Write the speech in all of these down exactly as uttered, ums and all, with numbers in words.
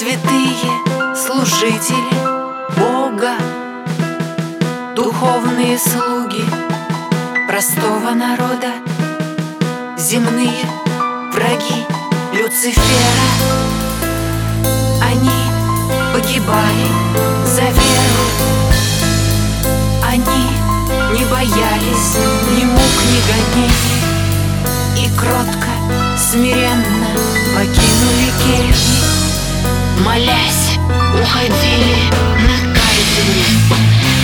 святые служители Бога, духовные слуги простого народа, земные враги Люцифера. Они погибали за веру, они не боялись ни мук, ни гонений, и кротко, смиренно покинули кельи, молясь, уходили на казнь.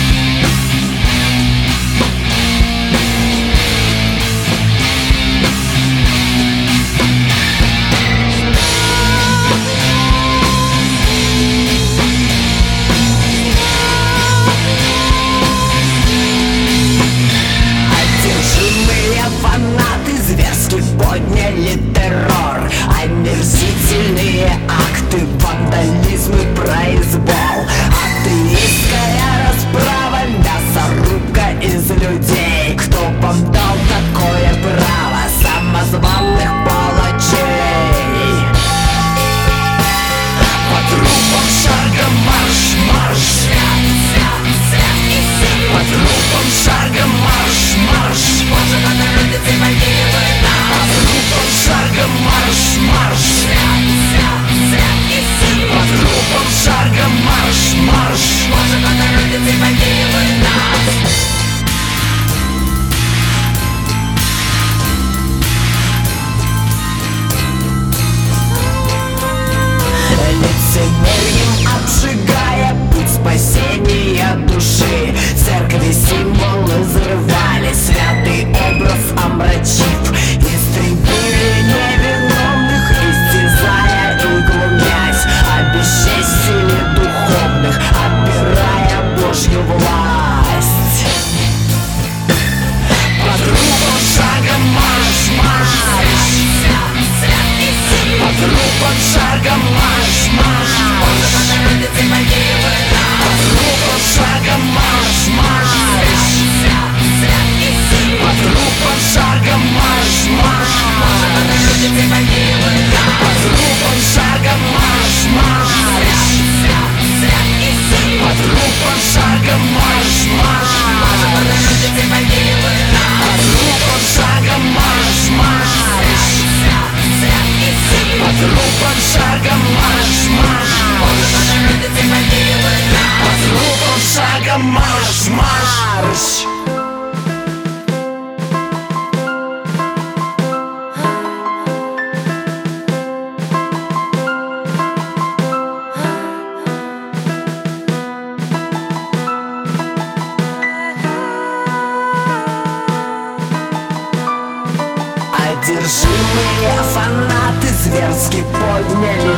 Подняли террор, омерзительные акты, вандализм и произвол, атеистская расправа, мясорубка из людей. Кто вам дал такое право, самозваных палачей? По трупам шагом марш, марш, по трупам шагом марш, марш. Может, она любит и могилы нас. По трупам шагом марш, марш, по трупам шагом марш, марш. Может, она любит и могилы нас. Лицемерьем обжигая путь спасения души, церкви символы взрывали, святый образ омрачив, истребили невиновных, истязая и глумясь, обесчестили духовных, отбирая Божью власть. По трупам шагом марш, марш, по трупам шагом марш, марш. Может, она любит и могилы нас. По трупам шагом марш, марш, по трупам шагом марш, марш. Может, она любит и могилы нас. По трупам шагом марш, марш, по трупам шагом марш, марш. Может, она любит и могилы нас. По трупам шагом марш, марш, по трупам шагом марш, марш. Может, она любит и могилы нас. По трупам шагом марш, марш. Одержимые фанаты зверски подняли